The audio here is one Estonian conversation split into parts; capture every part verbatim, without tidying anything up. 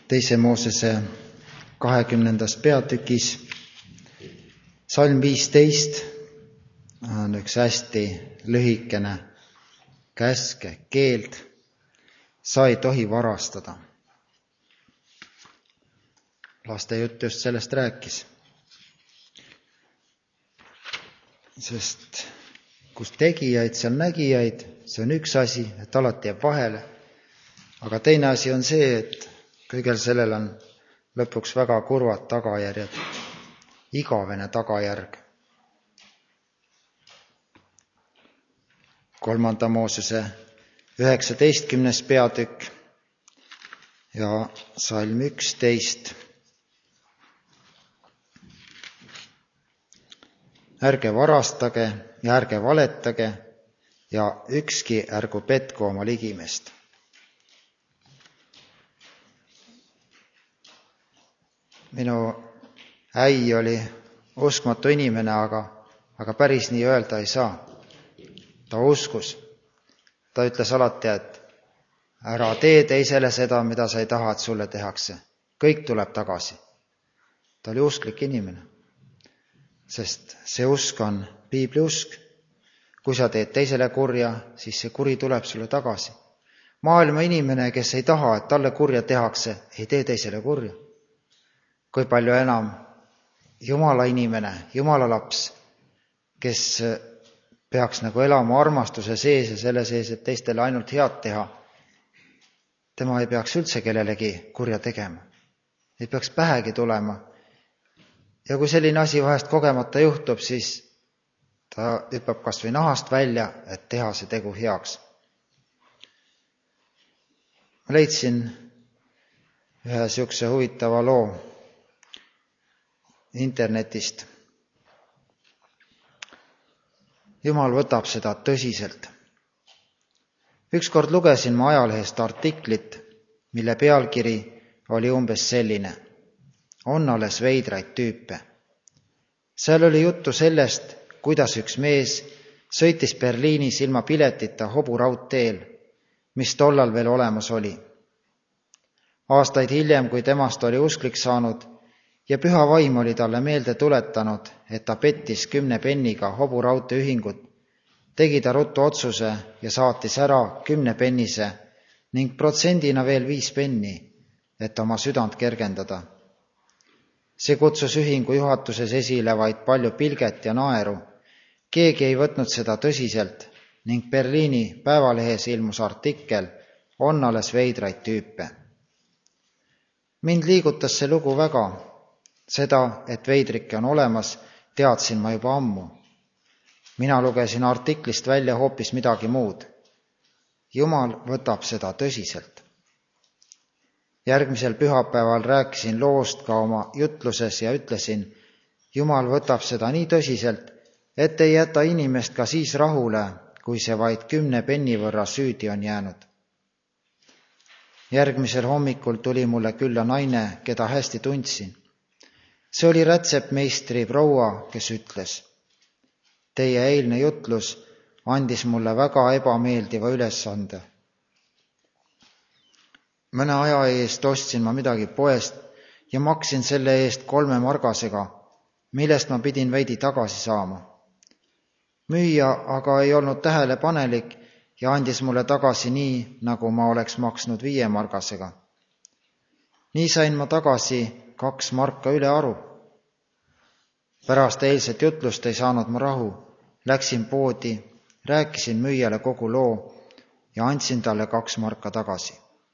teise Moosese kahekümnendas peatükis. Salm viisteist on üks hästi lühikene käske, keeld. Sa ei tohi varastada. Laste jutt just sellest rääkis. Sest kus tegijaid, seal nägijaid, see on üks asi, et alati jääb vahele. Aga teine asi on see, et kõigel sellel on lõpuks väga kurvad tagajärjed, igavene tagajärg. Kolmanda Moosese üheksateistkümnes peatükk ja salm üksteist. Ärge varastage ja ärge valetage ja ükski ärgu petku oma ligimest. Minu äi oli uskmatu inimene, aga, aga päris nii öelda ei saa. Ta uskus. Ta ütles alati, et ära tee teisele seda, mida sa ei taha, et sulle tehakse. Kõik tuleb tagasi. Ta oli usklik inimene. Sest see usk on piibli usk. Kui sa teed teisele kurja, siis see kuri tuleb sulle tagasi. Maailma inimene, kes ei taha, et talle kurja tehakse, ei tee teisele kurja. Kui palju enam Jumala inimene, Jumala laps, kes peaks nagu elama armastuse sees ja selle sees, et teistele ainult head teha, tema ei peaks üldse kellelegi kurja tegema. Ei peaks pähegi tulema. Ja kui selline asi vahest kogemata juhtub, siis ta hüppab kas või nahast välja, et teha see tegu heaks. Ma leidsin ühe siukse huvitava loo internetist. Jumal võtab seda tõsiselt. Ükskord lugesin ma ajalehest artiklit, mille pealkiri oli umbes selline: on alles veidraid tüüpe. Seal oli juttu sellest, kuidas üks mees sõitis Berliinis ilma piletita hoburaudteel, mis tollal veel olemas oli. Aastaid hiljem, kui temast oli usklik saanud ja püha vaim oli talle meelde tuletanud, et ta pettis kümne penniga hoburaudteeühingut, tegi ta ruttu otsuse ja saatis ära kümne pennise ning protsendina veel viis penni, et oma südant kergendada. See kutsus ühingu juhatuses esile vaid palju pilget ja naeru. Keegi ei võtnud seda tõsiselt ning Berliini päevalehes ilmus artikkel on alles veidraid tüüpe. Mind liigutas see lugu väga. Seda, et veidrikke on olemas, teadsin ma juba ammu. Mina lugesin artiklist välja hoopis midagi muud. Jumal võtab seda tõsiselt. Järgmisel pühapäeval rääkisin loost ka oma jutluses ja ütlesin, Jumal võtab seda nii tõsiselt, et ei jäta inimest ka siis rahule, kui see vaid kümne penni võrra süüdi on jäänud. Järgmisel hommikul tuli mulle külla naine, keda hästi tundsin. See oli rätsepmeistri proua, kes ütles, teie eilne jutlus andis mulle väga ebameeldiva ülesande. Mõne aja eest ostsin ma midagi poest ja maksin selle eest kolme margasega, millest ma pidin veidi tagasi saama. Müüja aga ei olnud tähelepanelik ja andis mulle tagasi nii, nagu ma oleks maksnud viie margasega. Nii sain ma tagasi kaks marka üle aru. Pärast eilset jutlust ei saanud ma rahu. Läksin poodi, rääkisin müüjale kogu loo ja andsin talle kaks marka tagasi.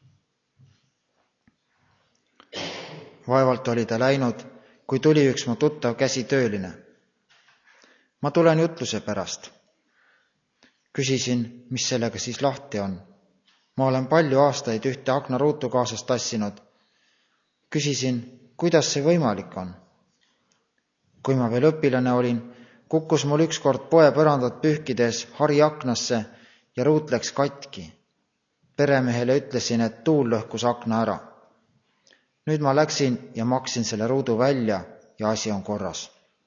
Vaevalt oli ta läinud, kui tuli üks mu tuttav käsitööline. Ma tulen jutluse pärast. Küsisin, mis sellega siis lahti on. Ma olen palju aastaid ühte aknaruutu kaasas tassinud. Küsisin, kuidas see võimalik on. Kui ma veel õpilane olin, kukkus mul ükskord poe põrandat pühkides hari aknasse ja ruut läks katki. Peremehele ütlesin, et tuul lõhkus akna ära. Nüüd ma läksin ja maksin selle ruudu välja ja asi on korras.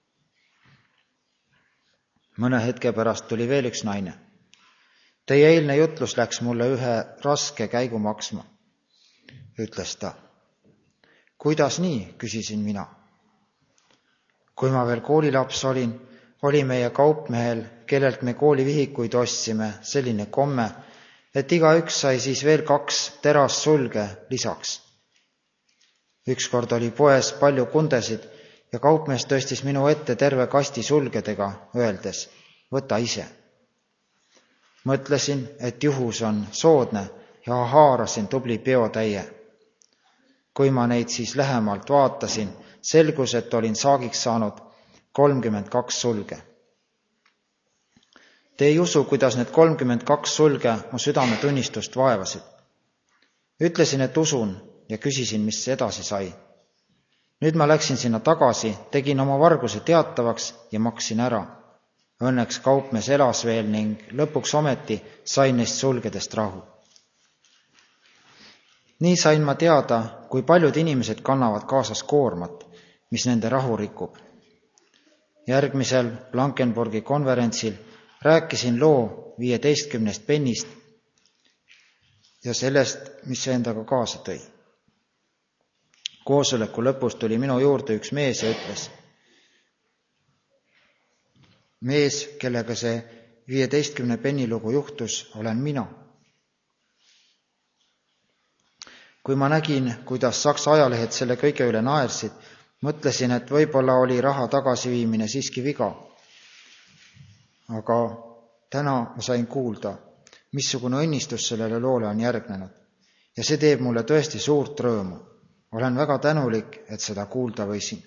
Mõne hetke pärast tuli veel üks naine. Teie eilne jutlus läks mulle ühe raske käigu maksma, ütles ta. Kuidas nii, küsisin mina. Kui ma veel koolilaps olin, oli meie kaupmehel, kellelt me koolivihikuid ostsime, selline komme, et igaüks sai siis veel kaks terassulge lisaks. Ükskord oli poes palju kundesid ja kaupmees tõstis minu ette terve kasti sulgedega, öeldes, võta ise. Mõtlesin, et juhus on soodne ja haarasin tubli peotäie. Kui ma neid siis lähemalt vaatasin, selgus, et olin saagiks saanud kolmkümmend kaks sulge. Te ei usu, kuidas need kolmkümmend kaks sulge mu südametunnistust vaevasid. Ütlesin, et usun ja küsisin, mis edasi sai. Nüüd ma läksin sinna tagasi, tegin oma varguse teatavaks ja maksin ära. Õnneks kaupmees elas veel ning lõpuks ometi sain neist sulgedest rahu. Nii sain ma teada, kui paljud inimesed kannavad kaasas koormat, mis nende rahu rikub. Järgmisel Blankenburgi konverentsil rääkisin loo viieteistkümnest pennist ja sellest, mis see endaga kaasa tõi. Koosoleku lõpus tuli minu juurde üks mees ja ütles, mees, kellega see viieteistkümne penni lugu juhtus, olen mina. Kui ma nägin, kuidas Saksa ajalehed selle kõige üle naersid, mõtlesin, et võib-olla oli raha tagasiviimine siiski viga. Aga täna ma sain kuulda, missugune õnnistus sellele loole on järgnenud. Ja see teeb mulle tõesti suurt rõõmu. Olen väga tänulik, et seda kuulda võisin.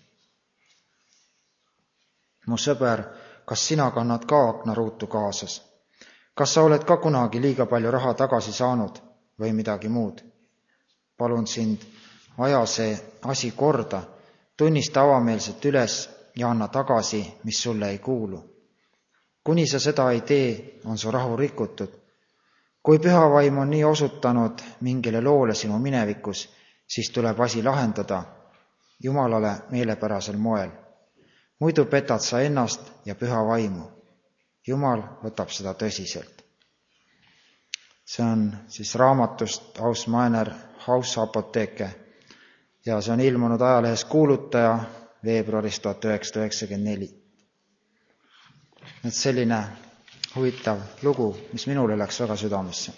Mu sõber, kas sina kannad ka aknaruutu kaasas? Kas sa oled ka kunagi liiga palju raha tagasi saanud või midagi muud? Palun sind, aja see asi korda, tunnista avameelselt üles ja anna tagasi, mis sulle ei kuulu. Kuni sa seda ei tee, on su rahu rikutud. Kui pühavaim on nii osutanud mingile loole sinu minevikus, siis tuleb asi lahendada Jumalale meelepärasel moel. Muidu petad sa ennast ja püha vaimu. Jumal võtab seda tõsiselt. See on siis raamatust Aus meiner Hausapotheke ja see on ilmunud ajalehes Kuulutaja veebruaris tuhat üheksasada üheksakümmend neli. Et selline huvitav lugu, mis minule läks väga südamesse.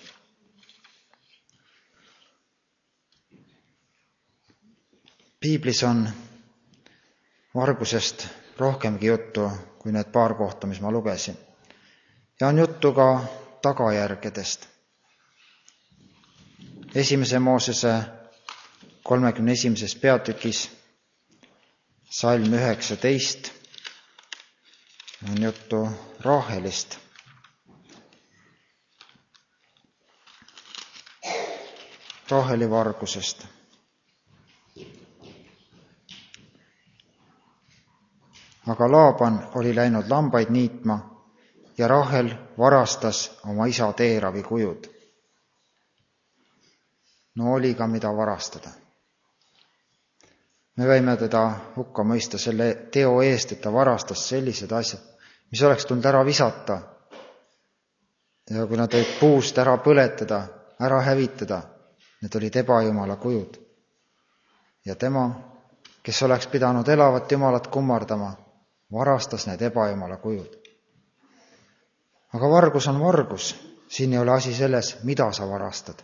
Piiblis on vargusest rohkemgi juttu kui need paar kohta, mis ma lugesin. Ja on juttu ka tagajärgedest. Esimese Moosese kolmekümne esimeses peatükis salm üheksateist on juttu Raahelist. Raaheli vargusest. Aga Laaban oli läinud lambaid niitma ja Raahel varastas oma isa teeravi kujud. No oli ka mida varastada. Me võime teda hukka mõista selle teo eest, et ta varastas sellised asjad, mis oleks tulnud ära visata. Ja kui nad olid puust ära põletada, ära hävitada, need olid ebajumala kujud. Ja tema, kes oleks pidanud elavat Jumalat kummardama, varastas need ebajumala kujud. Aga vargus on vargus. Siin ei ole asi selles, mida sa varastad.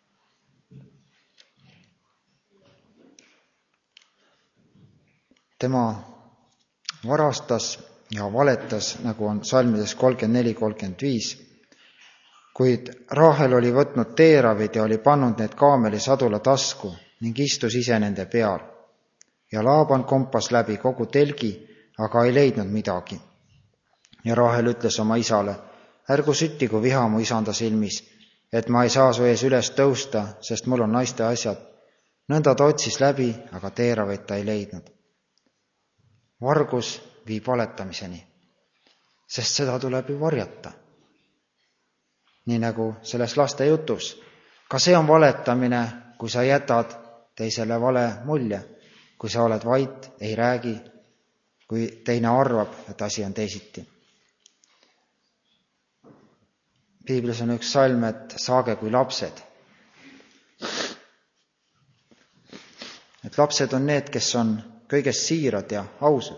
Tema varastas ja valetas, nagu on salmides kolmkümmend neli kolmkümmend viis, kuid Raahel oli võtnud teeravid ja oli pannud need kaameli sadula tasku ning istus ise nende peal. Ja Laaban kompas läbi kogu telgi, aga ei leidnud midagi. Ja Raahel ütles oma isale, ärgu süttigu viha mu isanda silmis, et ma ei saa su ees üles tõusta, sest mul on naiste asjad. Nõnda ta otsis läbi, aga teeraveid ta ei leidnud. Vargus viib valetamiseni, sest seda tuleb ju varjata. Nii nagu selles laste jutus. Ka see on valetamine, kui sa jätad teisele vale mulje, kui sa oled vait, ei räägi, kui teine arvab, et asi on teisiti. Piiblis on üks salm, et saage kui lapsed. et lapsed on need, kes on kõigest siirad ja ausad.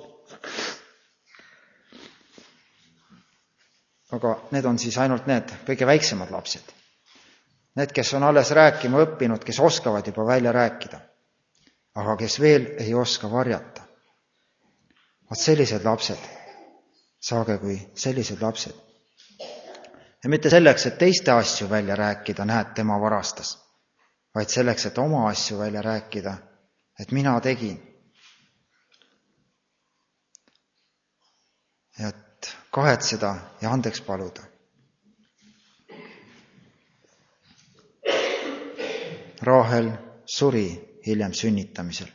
Aga need on siis ainult need kõige väiksemad lapsed. Need, kes on alles rääkima õppinud, kes oskavad juba välja rääkida, aga kes veel ei oska varjata. Vaat sellised lapsed, saage kui sellised lapsed. Ja mitte selleks, et teiste asju välja rääkida, näed, tema varastas, vaid selleks, et oma asju välja rääkida, et mina tegin. Ja et kahetseda ja andeks paluda. Raahel suri hiljem sünnitamisel.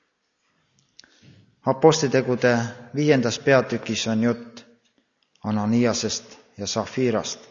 Apostlitegude viiendas peatükis on jutt Ananiasest ja Safirast.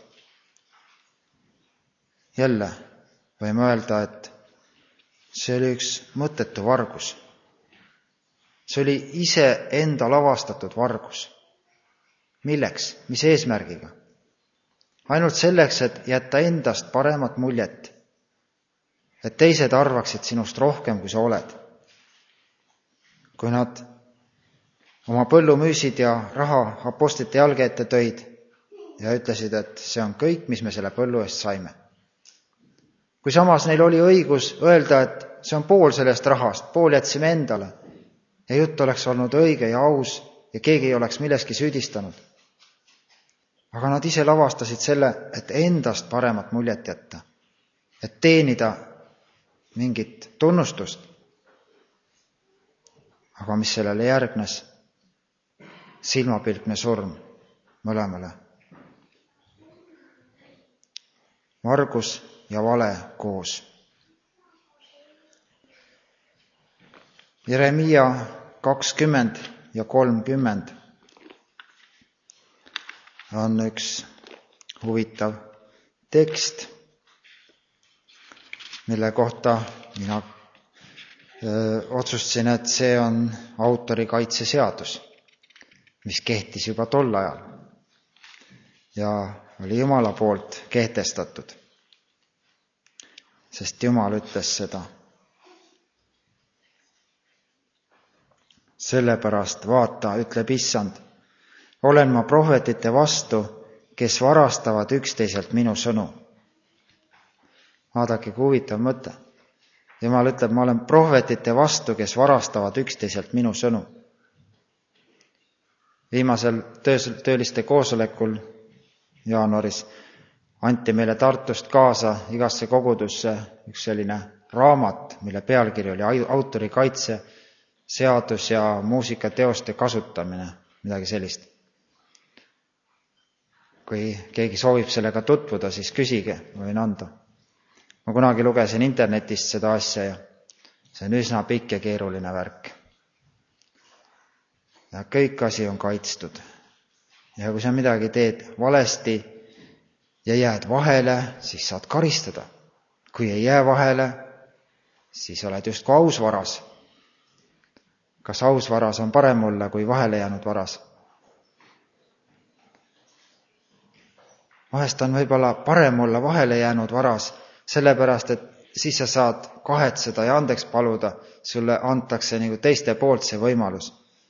Jälle võime öelda, et see oli üks mõttetu vargus. See oli ise enda lavastatud vargus. Milleks? Mis eesmärgiga? Ainult selleks, et jätta endast paremat muljet, et teised arvaksid sinust rohkem, kui sa oled. Kui nad oma põllu müüsid ja raha apostlite jalge ette tõid ja ütlesid, et see on kõik, mis me selle põllu eest saime. Kui samas neil oli õigus öelda, et see on pool sellest rahast, pool jätsime endale ja jutt oleks olnud õige ja aus ja keegi ei oleks milleski süüdistanud. Aga nad ise lavastasid selle, et endast paremat muljet jätta, et teenida mingit tunnustust. Aga mis sellele järgnes? Silmapilkne surm mõlemale. Vargus ja vale koos. Jeremiia kakskümmend ja kolmkümmend on üks huvitav tekst, mille kohta mina öö, otsustasin, et see on autorikaitseseadus, mis kehtis juba tol ajal ja oli Jumala poolt kehtestatud, sest Jumal ütles seda. Sellepärast vaata, ütleb Issand, olen ma prohvetite vastu, kes varastavad üksteiselt minu sõnu. Vaadake, kui huvitav mõte. Jumal ütleb, ma olen prohvetite vastu, kes varastavad üksteiselt minu sõnu. Viimasel tööliste koosolekul jaanuaris anti meile Tartust kaasa igasse kogudusse üks selline raamat, mille pealkiri oli autorikaitse, seadus ja muusikateoste kasutamine, midagi sellist. Kui keegi soovib sellega tutvuda, siis küsige, võin anda. Ma kunagi lugesin internetist seda asja ja see on üsna pikk ja keeruline värk. Ja kõik asi on kaitstud. Ja kui sa midagi teed valesti ja jääd vahele, siis saad karistada. Kui ei jää vahele, siis oled just kui aus varas. Kas aus varas on parem olla kui vahele jäänud varas? Vahest on võib-olla parem olla vahele jäänud varas, sellepärast, et siis sa saad kahetseda ja andeks paluda, sulle antakse nagu teiste poolt see võimalus.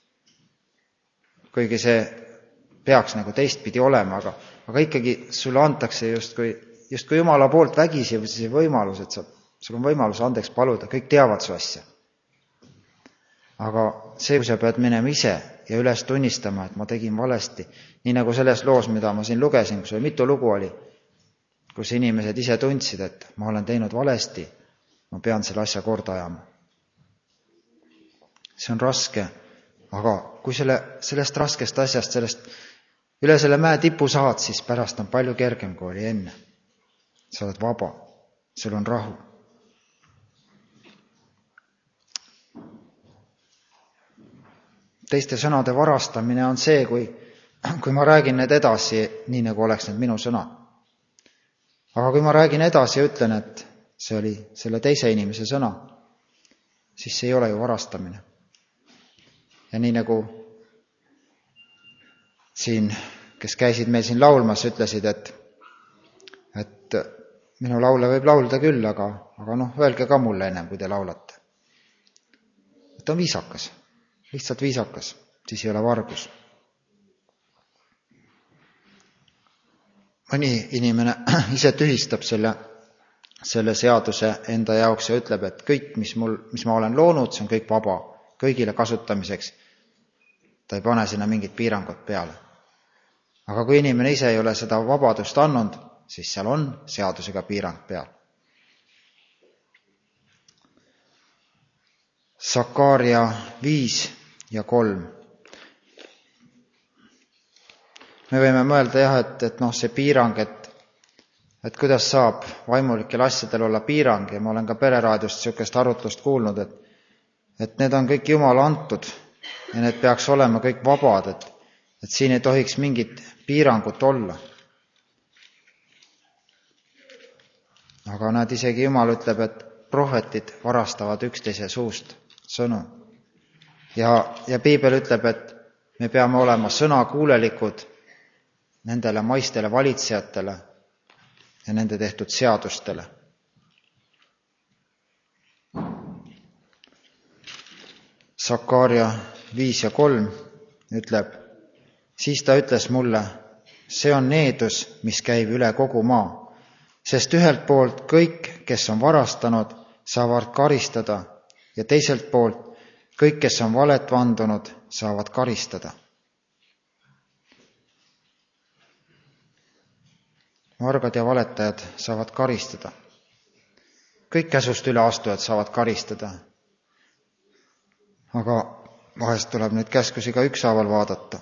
Kuigi see peaks nagu teistpidi olema, aga, aga ikkagi sulle antakse just kui, just kui Jumala poolt vägisi see võimalus, et sa, sul on võimalus andeks paluda, kõik teavad su asja. Aga see, kui sa pead minema ise ja üles tunnistama, et ma tegin valesti, nii nagu selles loos, mida ma siin lugesin, kus oli mitu lugu oli, kus inimesed ise tundsid, et ma olen teinud valesti, ma pean selle asja korda ajama. See on raske, aga kui selle, sellest raskest asjast, sellest üle selle mäe tipu saad, siis pärast on palju kergem, kui oli enne. Sa oled vaba, sul on rahu. Teiste sõnade varastamine on see, kui, kui ma räägin need edasi, nii nagu oleks need minu sõnad. Aga kui ma räägin edasi ja ütlen, et see oli selle teise inimese sõna, siis see ei ole ju varastamine. Ja nii nagu siin, kes käisid meil siin laulmas, ütlesid, et, et minu laule võib laulda küll, aga, aga noh, öelge ka mulle ennem, kui te laulate. ta on viisakas, lihtsalt viisakas, siis ei ole vargus. Mõni inimene ise tühistab selle, selle seaduse enda jaoks ja ütleb, et kõik, mis, mul, mis ma olen loonud, see on kõik vaba, kõigile kasutamiseks. Ta ei pane sinna mingit piirangut peale. Aga kui inimene ise ei ole seda vabadust andnud, siis seal on seadusega piirang peal. Sakaaria viis ja kolm. Me võime mõelda jah, et, et noh, see piirang, et, et kuidas saab vaimulikel asjadel olla piirang, ja ma olen ka pereraadiost niisugust arutlust kuulnud, et, et need on kõik Jumala antud ja need peaks olema kõik vabad, et, et siin ei tohiks mingit piirangut olla. Aga nad isegi Jumal ütleb, et prohvetid varastavad üksteise suust sõnu. Ja, ja Piibel ütleb, et me peame olema sõnakuulelikud nendele maistele valitsejatele ja nende tehtud seadustele. Sakaaria viis ja kolm ütleb, siis ta ütles mulle, see on needus, mis käib üle kogu maa, sest ühelt poolt kõik, kes on varastanud, saavad karistada ja teiselt poolt kõik, kes on valet vandunud, saavad karistada. Vargad ja valetajad saavad karistada. Kõik käsust üle astujad saavad karistada. Aga vahest tuleb neid käskusi ka ükshaaval vaadata.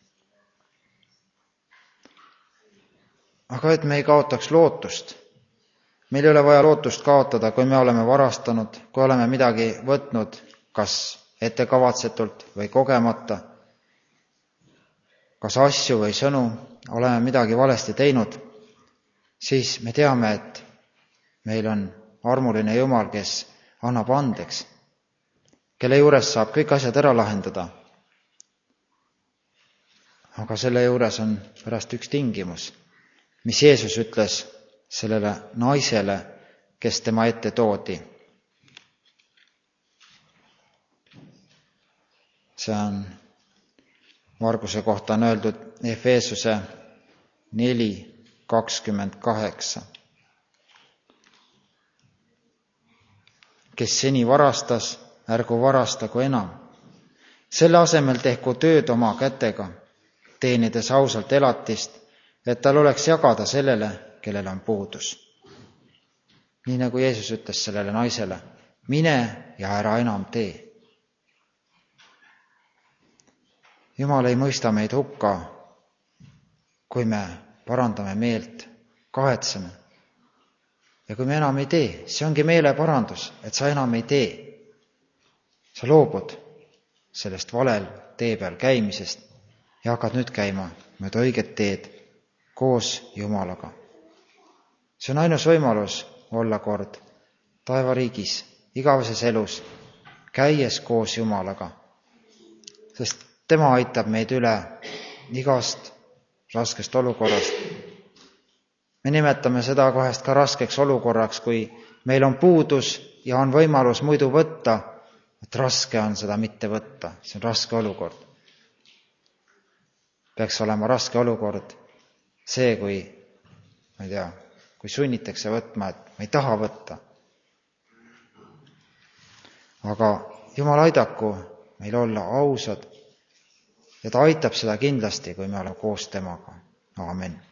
Aga et me ei kaotaks lootust. Meil ei ole vaja lootust kaotada, kui me oleme varastanud, kui oleme midagi võtnud, kas ettekavatsetult või kogemata, kas asju või sõnu, oleme midagi valesti teinud, siis me teame, et meil on armuline Jumal, kes annab andeks, kelle juures saab kõik asjad ära lahendada. Aga selle juures on pärast üks tingimus, mis Jeesus ütles sellele naisele, kes tema ette toodi. See on varguse kohta on öeldud Efeesuse neli kakskümmend kaheksa. Kes seni varastas, ärgu varastagu enam. Selle asemel tehku tööd oma kätega, teenides ausalt elatist, et tal oleks jagada sellele, kellel on puudus. Nii nagu Jeesus ütles sellele naisele, mine ja ära enam tee. Jumal ei mõista meid hukka, kui me parandame meelt, kahetseme. Ja kui me enam ei tee, see ongi meeleparandus, et sa enam ei tee. Sa loobud sellest valel tee peal käimisest ja hakkad nüüd käima mööda õiget teed koos Jumalaga. See on ainus võimalus olla kord taevariigis, igaveses elus, käies koos Jumalaga. Sest tema aitab meid üle igast raskest olukorrast. Me nimetame seda kohest ka raskeks olukorraks, kui meil on puudus ja on võimalus muidu võtta, et raske on seda mitte võtta. See on raske olukord. Peaks olema raske olukord see, kui, ma ei tea, kui sunnitakse võtma, et ma ei taha võtta. Aga Jumal aidaku meil olla ausad ja ta aitab seda kindlasti, kui me oleme koos temaga. Aamen.